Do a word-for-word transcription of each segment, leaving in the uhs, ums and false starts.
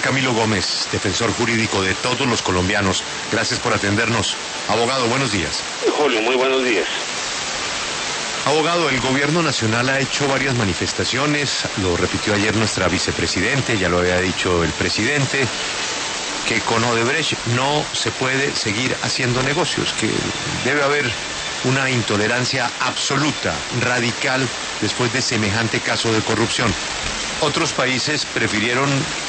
Camilo Gómez, defensor jurídico de todos los colombianos. Gracias por atendernos. Abogado, buenos días. Julio, muy buenos días. Abogado, el gobierno nacional ha hecho varias manifestaciones, lo repitió ayer nuestra vicepresidente, ya lo había dicho el presidente, que con Odebrecht no se puede seguir haciendo negocios, que debe haber una intolerancia absoluta, radical, después de semejante caso de corrupción. Otros países prefirieron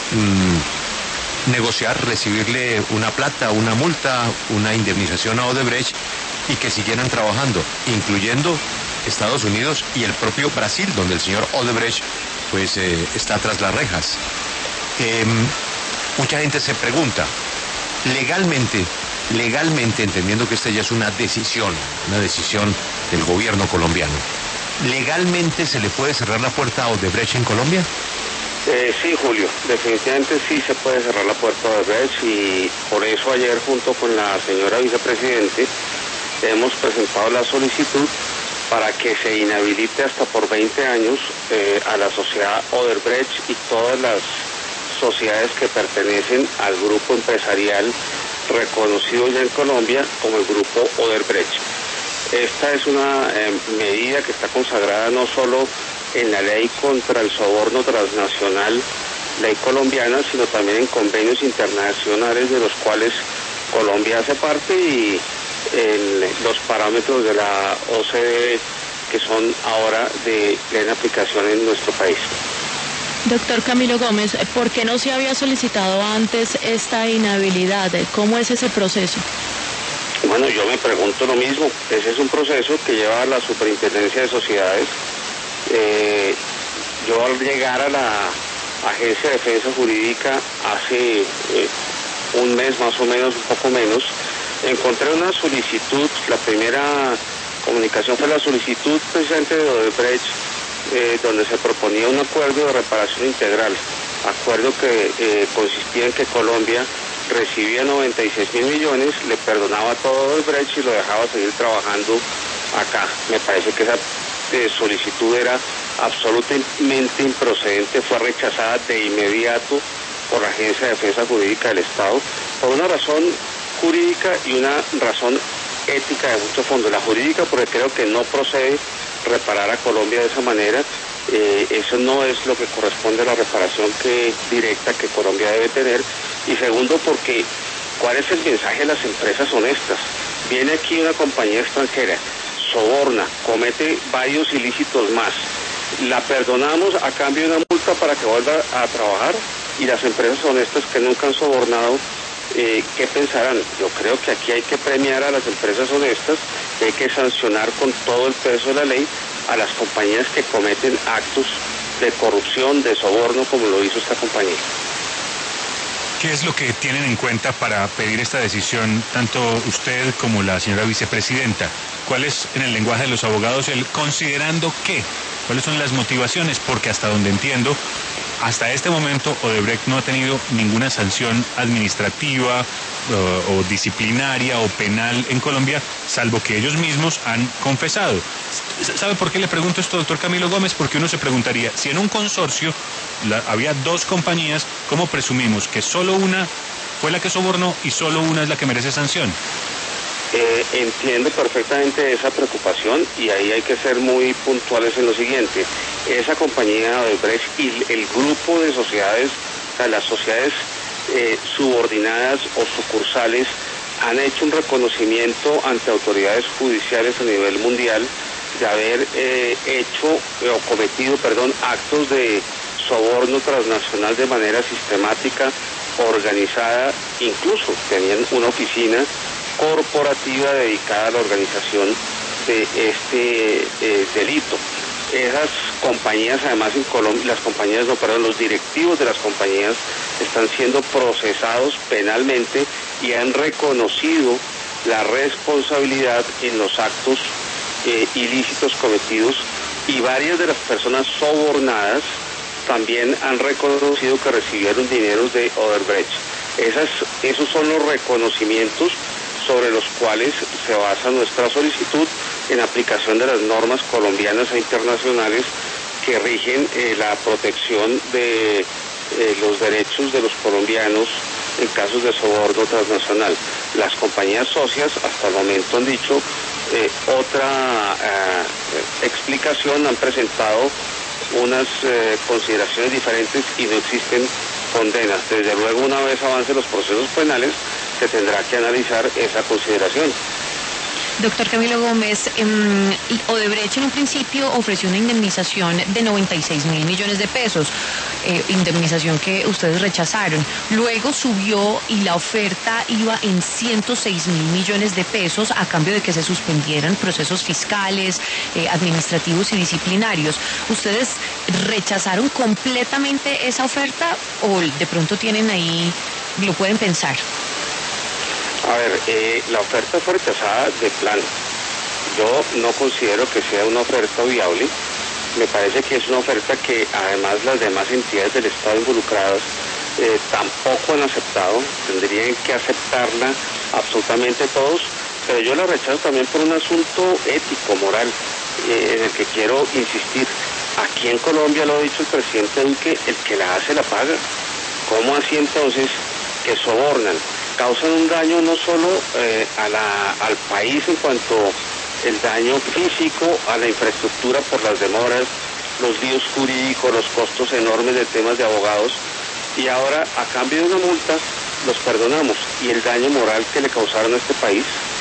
mmm, negociar, recibirle una plata, una multa, una indemnización a Odebrecht y que siguieran trabajando, incluyendo Estados Unidos y el propio Brasil, donde el señor Odebrecht pues eh, está tras las rejas. Eh, mucha gente se pregunta, legalmente, legalmente, entendiendo que esta ya es una decisión, una decisión del gobierno colombiano, ¿legalmente se le puede cerrar la puerta a Odebrecht en Colombia? Eh, sí, Julio, definitivamente sí se puede cerrar la puerta a Odebrecht y por eso ayer junto con la señora vicepresidente hemos presentado la solicitud para que se inhabilite hasta por veinte años eh, a la sociedad Odebrecht y todas las sociedades que pertenecen al grupo empresarial reconocido ya en Colombia como el grupo Odebrecht. Esta es una eh, medida que está consagrada no solo en la ley contra el soborno transnacional, ley colombiana, sino también en convenios internacionales de los cuales Colombia hace parte y en los parámetros de la O C D E que son ahora de plena aplicación en nuestro país. Doctor Camilo Gómez, ¿por qué no se había solicitado antes esta inhabilidad? ¿Cómo es ese proceso? Bueno, yo me pregunto lo mismo. Ese es un proceso que lleva la Superintendencia de Sociedades. Eh, yo al llegar a la Agencia de Defensa Jurídica hace eh, un mes más o menos, un poco menos, encontré una solicitud. La primera comunicación fue la solicitud precisamente de Odebrecht, eh, donde se proponía un acuerdo de reparación integral, acuerdo que eh, consistía en que Colombia recibía noventa y seis mil millones, le perdonaba todo a Odebrecht y lo dejaba seguir trabajando acá. Me parece que esa eh, solicitud era absolutamente improcedente, fue rechazada de inmediato por la Agencia de Defensa Jurídica del Estado, por una razón jurídica y una razón ética de mucho fondo. La jurídica porque creo que no procede reparar a Colombia de esa manera, eh, eso no es lo que corresponde a la reparación que, directa que Colombia debe tener, y segundo porque ¿cuál es el mensaje de las empresas honestas? Viene aquí una compañía extranjera, soborna, comete varios ilícitos más, la perdonamos a cambio de una multa para que vuelva a trabajar, y las empresas honestas que nunca han sobornado, Eh, ¿qué pensarán? Yo creo que aquí hay que premiar a las empresas honestas, que hay que sancionar con todo el peso de la ley a las compañías que cometen actos de corrupción, de soborno, como lo hizo esta compañía. ¿Qué es lo que tienen en cuenta para pedir esta decisión, tanto usted como la señora vicepresidenta? ¿Cuál es, en el lenguaje de los abogados, el considerando qué? ¿Cuáles son las motivaciones? Porque hasta donde entiendo, hasta este momento Odebrecht no ha tenido ninguna sanción administrativa uh, o disciplinaria o penal en Colombia, salvo que ellos mismos han confesado. ¿Sabe por qué le pregunto esto, doctor Camilo Gómez? Porque uno se preguntaría, si en un consorcio la, había dos compañías, ¿cómo presumimos que solo una fue la que sobornó y solo una es la que merece sanción? Eh, entiendo perfectamente esa preocupación y ahí hay que ser muy puntuales en lo siguiente. Esa compañía Odebrecht y el grupo de sociedades, o sea, las sociedades eh, subordinadas o sucursales, han hecho un reconocimiento ante autoridades judiciales a nivel mundial de haber eh, hecho eh, o cometido, perdón, actos de soborno transnacional de manera sistemática, organizada, incluso tenían una oficina corporativa dedicada a la organización de este eh, delito. Esas compañías, además en Colombia, las compañías, no, perdón, los directivos de las compañías están siendo procesados penalmente y han reconocido la responsabilidad en los actos eh, ilícitos cometidos, y varias de las personas sobornadas también han reconocido que recibieron dineros de Odebrecht. Esas, esos son los reconocimientos sobre los cuales se basa nuestra solicitud en aplicación de las normas colombianas e internacionales que rigen eh, la protección de eh, los derechos de los colombianos en casos de soborno transnacional. Las compañías socias hasta el momento han dicho eh, otra eh, explicación, han presentado unas eh, consideraciones diferentes y no existen condenas. Desde luego, una vez avancen los procesos penales, se tendrá que analizar esa consideración. Doctor Camilo Gómez, eh, Odebrecht en un principio ofreció una indemnización de noventa y seis mil millones de pesos, eh, indemnización que ustedes rechazaron. Luego subió y la oferta iba en ciento seis mil millones de pesos a cambio de que se suspendieran procesos fiscales, eh, administrativos y disciplinarios. ¿Ustedes rechazaron completamente esa oferta o de pronto tienen ahí, lo pueden pensar? A ver, eh, la oferta fue rechazada de plano. Yo no considero que sea una oferta viable. Me parece que es una oferta que además las demás entidades del Estado involucradas eh, tampoco han aceptado. Tendrían que aceptarla absolutamente todos, pero yo la rechazo también por un asunto ético, moral, eh, en el que quiero insistir. Aquí en Colombia, lo ha dicho el presidente Duque, el que la hace la paga. ¿Cómo así entonces que sobornan? Causan un daño no solo eh, a la, al país en cuanto el daño físico, a la infraestructura por las demoras, los líos jurídicos, los costos enormes de temas de abogados, y ahora a cambio de una multa los perdonamos. Y el daño moral que le causaron a este país,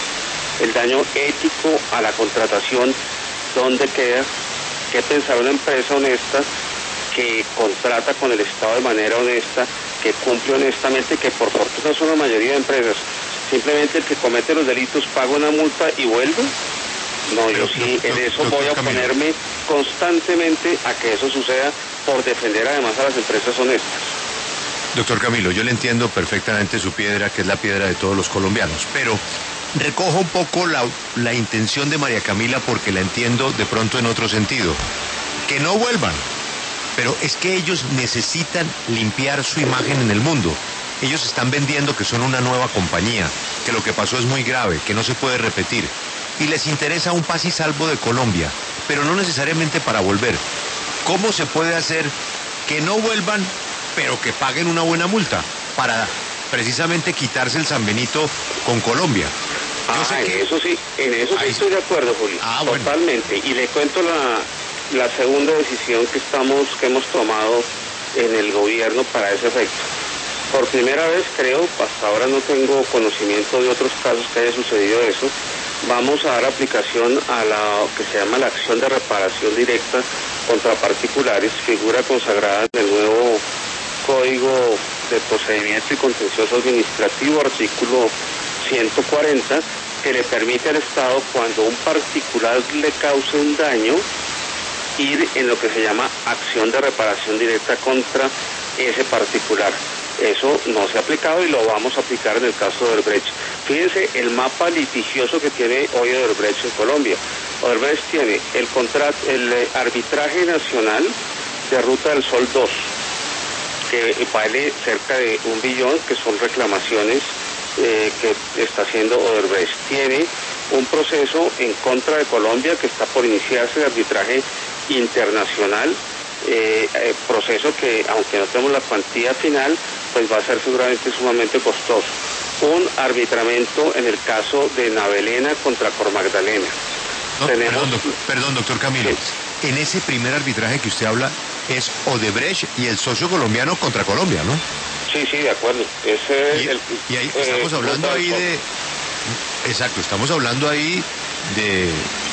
el daño ético a la contratación, ¿dónde queda? ¿Qué pensar una empresa honesta que contrata con el Estado de manera honesta, que cumple honestamente, que por fortuna son la mayoría de empresas? Simplemente el que comete los delitos paga una multa y vuelve. No, yo sí, en eso voy a oponerme constantemente a que eso suceda, por defender además a las empresas honestas. Doctor Camilo, yo le entiendo perfectamente su piedra, que es la piedra de todos los colombianos, pero recojo un poco la, la intención de María Camila, porque la entiendo de pronto en otro sentido. Que no vuelvan. Pero es que ellos necesitan limpiar su imagen en el mundo. Ellos están vendiendo que son una nueva compañía, que lo que pasó es muy grave, que no se puede repetir. Y les interesa un paz y salvo de Colombia, pero no necesariamente para volver. ¿Cómo se puede hacer que no vuelvan, pero que paguen una buena multa para precisamente quitarse el San Benito con Colombia? Yo ah, sé que... en eso sí, en eso sí estoy de acuerdo, Julio. Ah, bueno. Totalmente. Y le cuento la... la segunda decisión que estamos que hemos tomado en el gobierno para ese efecto. Por primera vez, creo, hasta ahora no tengo conocimiento de otros casos que haya sucedido eso, vamos a dar aplicación a la que se llama la acción de reparación directa contra particulares, figura consagrada en el nuevo Código de Procedimiento y Contencioso Administrativo, artículo ciento cuarenta, que le permite al Estado, cuando un particular le cause un daño, ir en lo que se llama acción de reparación directa contra ese particular. Eso no se ha aplicado y lo vamos a aplicar en el caso de Odebrecht. Fíjense el mapa litigioso que tiene hoy Odebrecht en Colombia. Odebrecht tiene el contrato, el arbitraje nacional de Ruta del Sol dos, que vale cerca de un billón, que son reclamaciones eh, que está haciendo Odebrecht. Tiene un proceso en contra de Colombia que está por iniciarse de arbitraje internacional, eh, eh, proceso que, aunque no tenemos la cuantía final, pues va a ser seguramente sumamente costoso. Un arbitramiento en el caso de Navelena contra Cor Magdalena. No, Tenemos... perdón, doctor, perdón, doctor Camilo. Sí. En ese primer arbitraje que usted habla es Odebrecht y el socio colombiano contra Colombia, ¿no? Sí, sí, de acuerdo. Ese y, el, y ahí eh, estamos hablando ahí de... Exacto, estamos hablando ahí de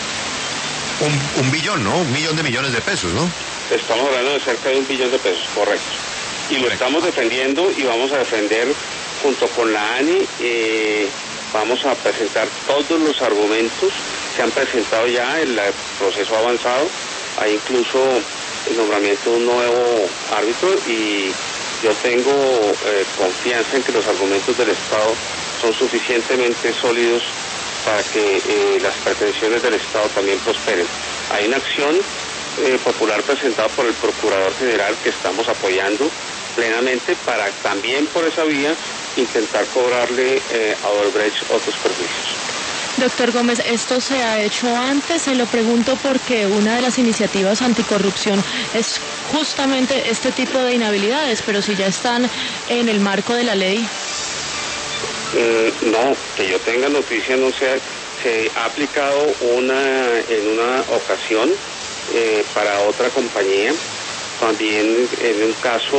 un, un billón, ¿no? Un millón de millones de pesos, ¿no? Estamos hablando de cerca de un billón de pesos, correcto. Y correcto. Lo estamos defendiendo y vamos a defender junto con la ANI, eh, vamos a presentar todos los argumentos que han presentado ya en el proceso avanzado. Hay incluso el nombramiento de un nuevo árbitro y yo tengo eh, confianza en que los argumentos del Estado son suficientemente sólidos para que eh, las pretensiones del Estado también prosperen. Hay una acción eh, popular presentada por el Procurador General que estamos apoyando plenamente para también por esa vía intentar cobrarle eh, a Odebrecht otros perjuicios. Doctor Gómez, ¿esto se ha hecho antes? Se lo pregunto porque una de las iniciativas anticorrupción es justamente este tipo de inhabilidades, pero si ya están en el marco de la ley. Mm, no, que yo tenga noticia, no se ha, se ha aplicado una en una ocasión eh, para otra compañía, también en un caso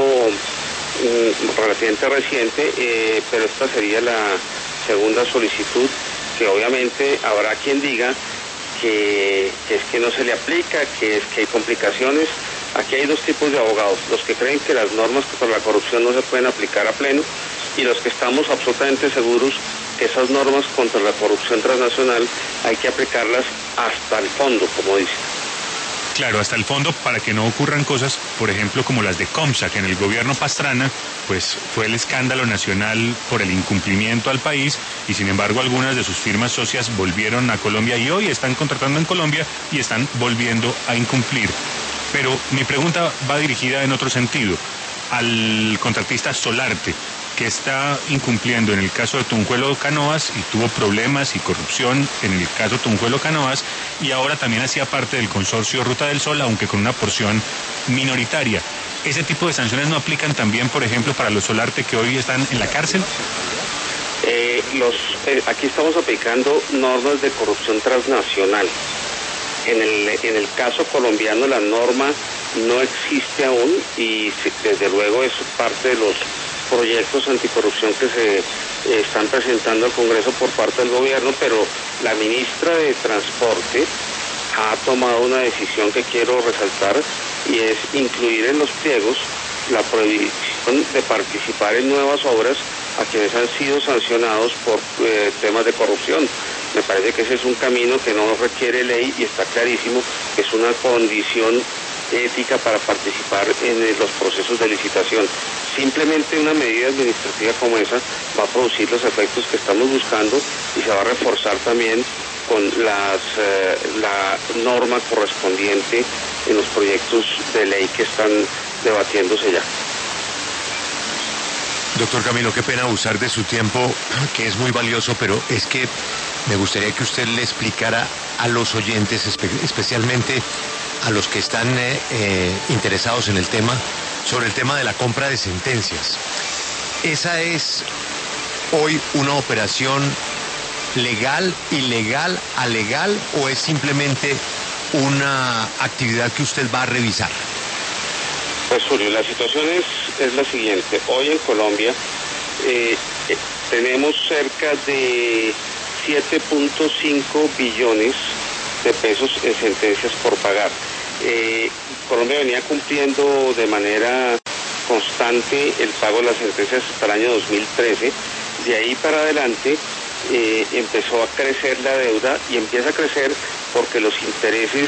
mm, relativamente reciente, eh, pero esta sería la segunda solicitud, que obviamente habrá quien diga que, que es que no se le aplica, que es que hay complicaciones. Aquí hay dos tipos de abogados, los que creen que las normas contra la corrupción no se pueden aplicar a pleno y los que estamos absolutamente seguros que esas normas contra la corrupción transnacional hay que aplicarlas hasta el fondo, como dicen. Claro, hasta el fondo para que no ocurran cosas, por ejemplo, como las de Comsa, que en el gobierno Pastrana, pues fue el escándalo nacional por el incumplimiento al país y sin embargo algunas de sus firmas socias volvieron a Colombia y hoy están contratando en Colombia y están volviendo a incumplir. Pero mi pregunta va dirigida en otro sentido, al contratista Solarte, que está incumpliendo en el caso de Tunjuelo Canoas y tuvo problemas y corrupción en el caso Tunjuelo Canoas y ahora también hacía parte del consorcio Ruta del Sol, aunque con una porción minoritaria. ¿Ese tipo de sanciones no aplican también, por ejemplo, para los Solarte que hoy están en la cárcel? Eh, los, eh, aquí estamos aplicando normas de corrupción transnacional. En el, en el caso colombiano la norma no existe aún y desde luego es parte de los proyectos anticorrupción que se eh, están presentando al Congreso por parte del gobierno, pero la ministra de Transporte ha tomado una decisión que quiero resaltar y es incluir en los pliegos la prohibición de participar en nuevas obras a quienes han sido sancionados por eh, temas de corrupción. Me parece que ese es un camino que no requiere ley y está clarísimo que es una condición ética para participar en los procesos de licitación. Simplemente una medida administrativa como esa va a producir los efectos que estamos buscando y se va a reforzar también con las, eh, la norma correspondiente en los proyectos de ley que están debatiéndose ya. Doctor Camilo, qué pena abusar de su tiempo, que es muy valioso, pero es que me gustaría que usted le explicara a los oyentes, espe- especialmente a los que están eh, eh, interesados en el tema, sobre el tema de la compra de sentencias. ¿Esa es hoy una operación legal, ilegal, alegal o es simplemente una actividad que usted va a revisar? Pues Julio, la situación es, es la siguiente. Hoy en Colombia eh, eh, tenemos cerca de siete punto cinco billones de pesos en sentencias por pagar. Eh, Colombia venía cumpliendo de manera constante el pago de las sentencias hasta el año dos mil trece. De ahí para adelante eh, empezó a crecer la deuda y empieza a crecer porque los intereses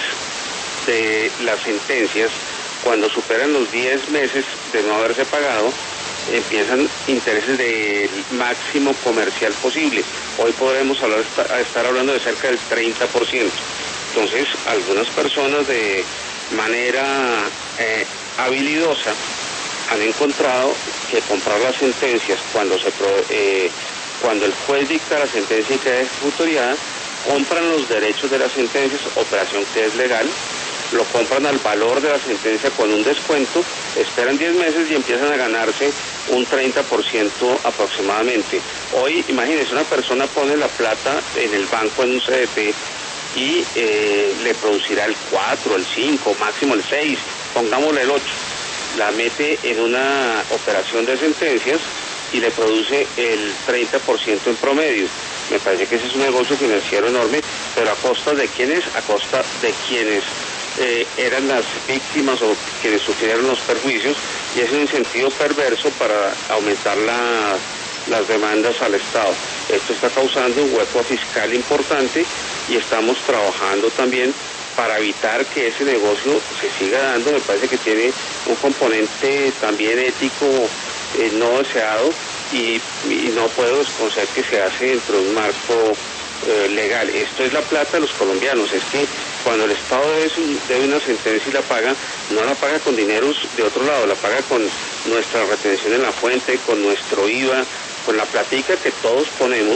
de las sentencias, cuando superan los diez meses de no haberse pagado, empiezan intereses del máximo comercial posible. Hoy podremos hablar, estar hablando de cerca del treinta por ciento. Entonces, algunas personas de manera eh, habilidosa han encontrado que comprar las sentencias cuando se eh, cuando el juez dicta la sentencia y queda ejecutoriada, compran los derechos de las sentencias, operación que es legal, lo compran al valor de la sentencia con un descuento, esperan diez meses y empiezan a ganarse un treinta por ciento aproximadamente. Hoy, imagínense, una persona pone la plata en el banco en un C D T y eh, le producirá el cuatro, el cinco, máximo el seis, pongámosle el ocho. La mete en una operación de sentencias y le produce el treinta por ciento en promedio. Me parece que ese es un negocio financiero enorme, pero a costa de quiénes, a costa de quienes eh, eran las víctimas o quienes sufrieron los perjuicios, y es un incentivo perverso para aumentar la, las demandas al Estado. Esto está causando un hueco fiscal importante y estamos trabajando también para evitar que ese negocio se siga dando. Me parece que tiene un componente también ético eh, no deseado y, y no puedo desconocer que se hace dentro de un marco eh, legal. Esto es la plata de los colombianos. Es que cuando el Estado debe, debe una sentencia y la paga, no la paga con dineros de otro lado, la paga con nuestra retención en la fuente, con nuestro I V A, con la platica que todos ponemos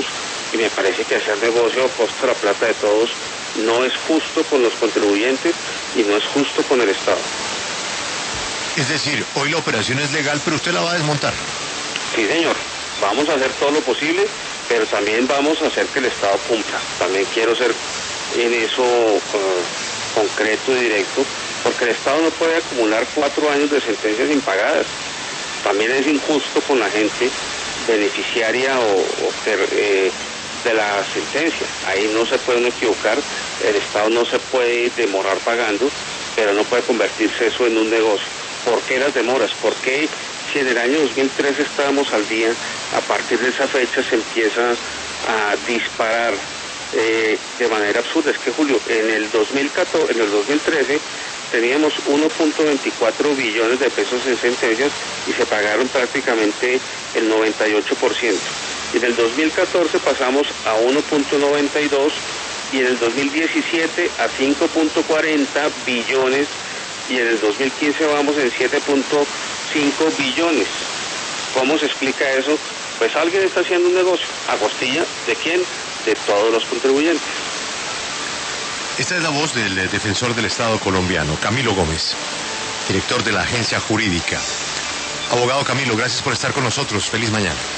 y me parece que hacer negocio a costa de la plata de todos no es justo con los contribuyentes y no es justo con el Estado. Es decir, hoy la operación es legal, pero usted la va a desmontar. Sí, señor. Vamos a hacer todo lo posible, pero también vamos a hacer que el Estado cumpla. También quiero ser en eso uh, concreto y directo, porque el Estado no puede acumular cuatro años de sentencias impagadas. También es injusto con la gente beneficiaria o, o eh, de la sentencia. Ahí no se puede uno equivocar, el Estado no se puede demorar pagando, pero no puede convertirse eso en un negocio. ¿Por qué las demoras? ¿Por qué si en el año dos mil trece estábamos al día, a partir de esa fecha se empieza a disparar eh, de manera absurda? Es que, Julio, en el dos mil catorce, en el dos mil trece teníamos uno punto veinticuatro billones de pesos en sentencias y se pagaron prácticamente el noventa y ocho por ciento. Y en el dos mil catorce pasamos a uno punto noventa y dos y en el dos mil diecisiete a cinco punto cuarenta billones y en el dos mil quince vamos en siete punto cinco billones. ¿Cómo se explica eso? Pues alguien está haciendo un negocio. ¿A costilla de quién? De todos los contribuyentes. Esta es la voz del defensor del Estado colombiano, Camilo Gómez, director de la agencia jurídica. Abogado Camilo, gracias por estar con nosotros. Feliz mañana.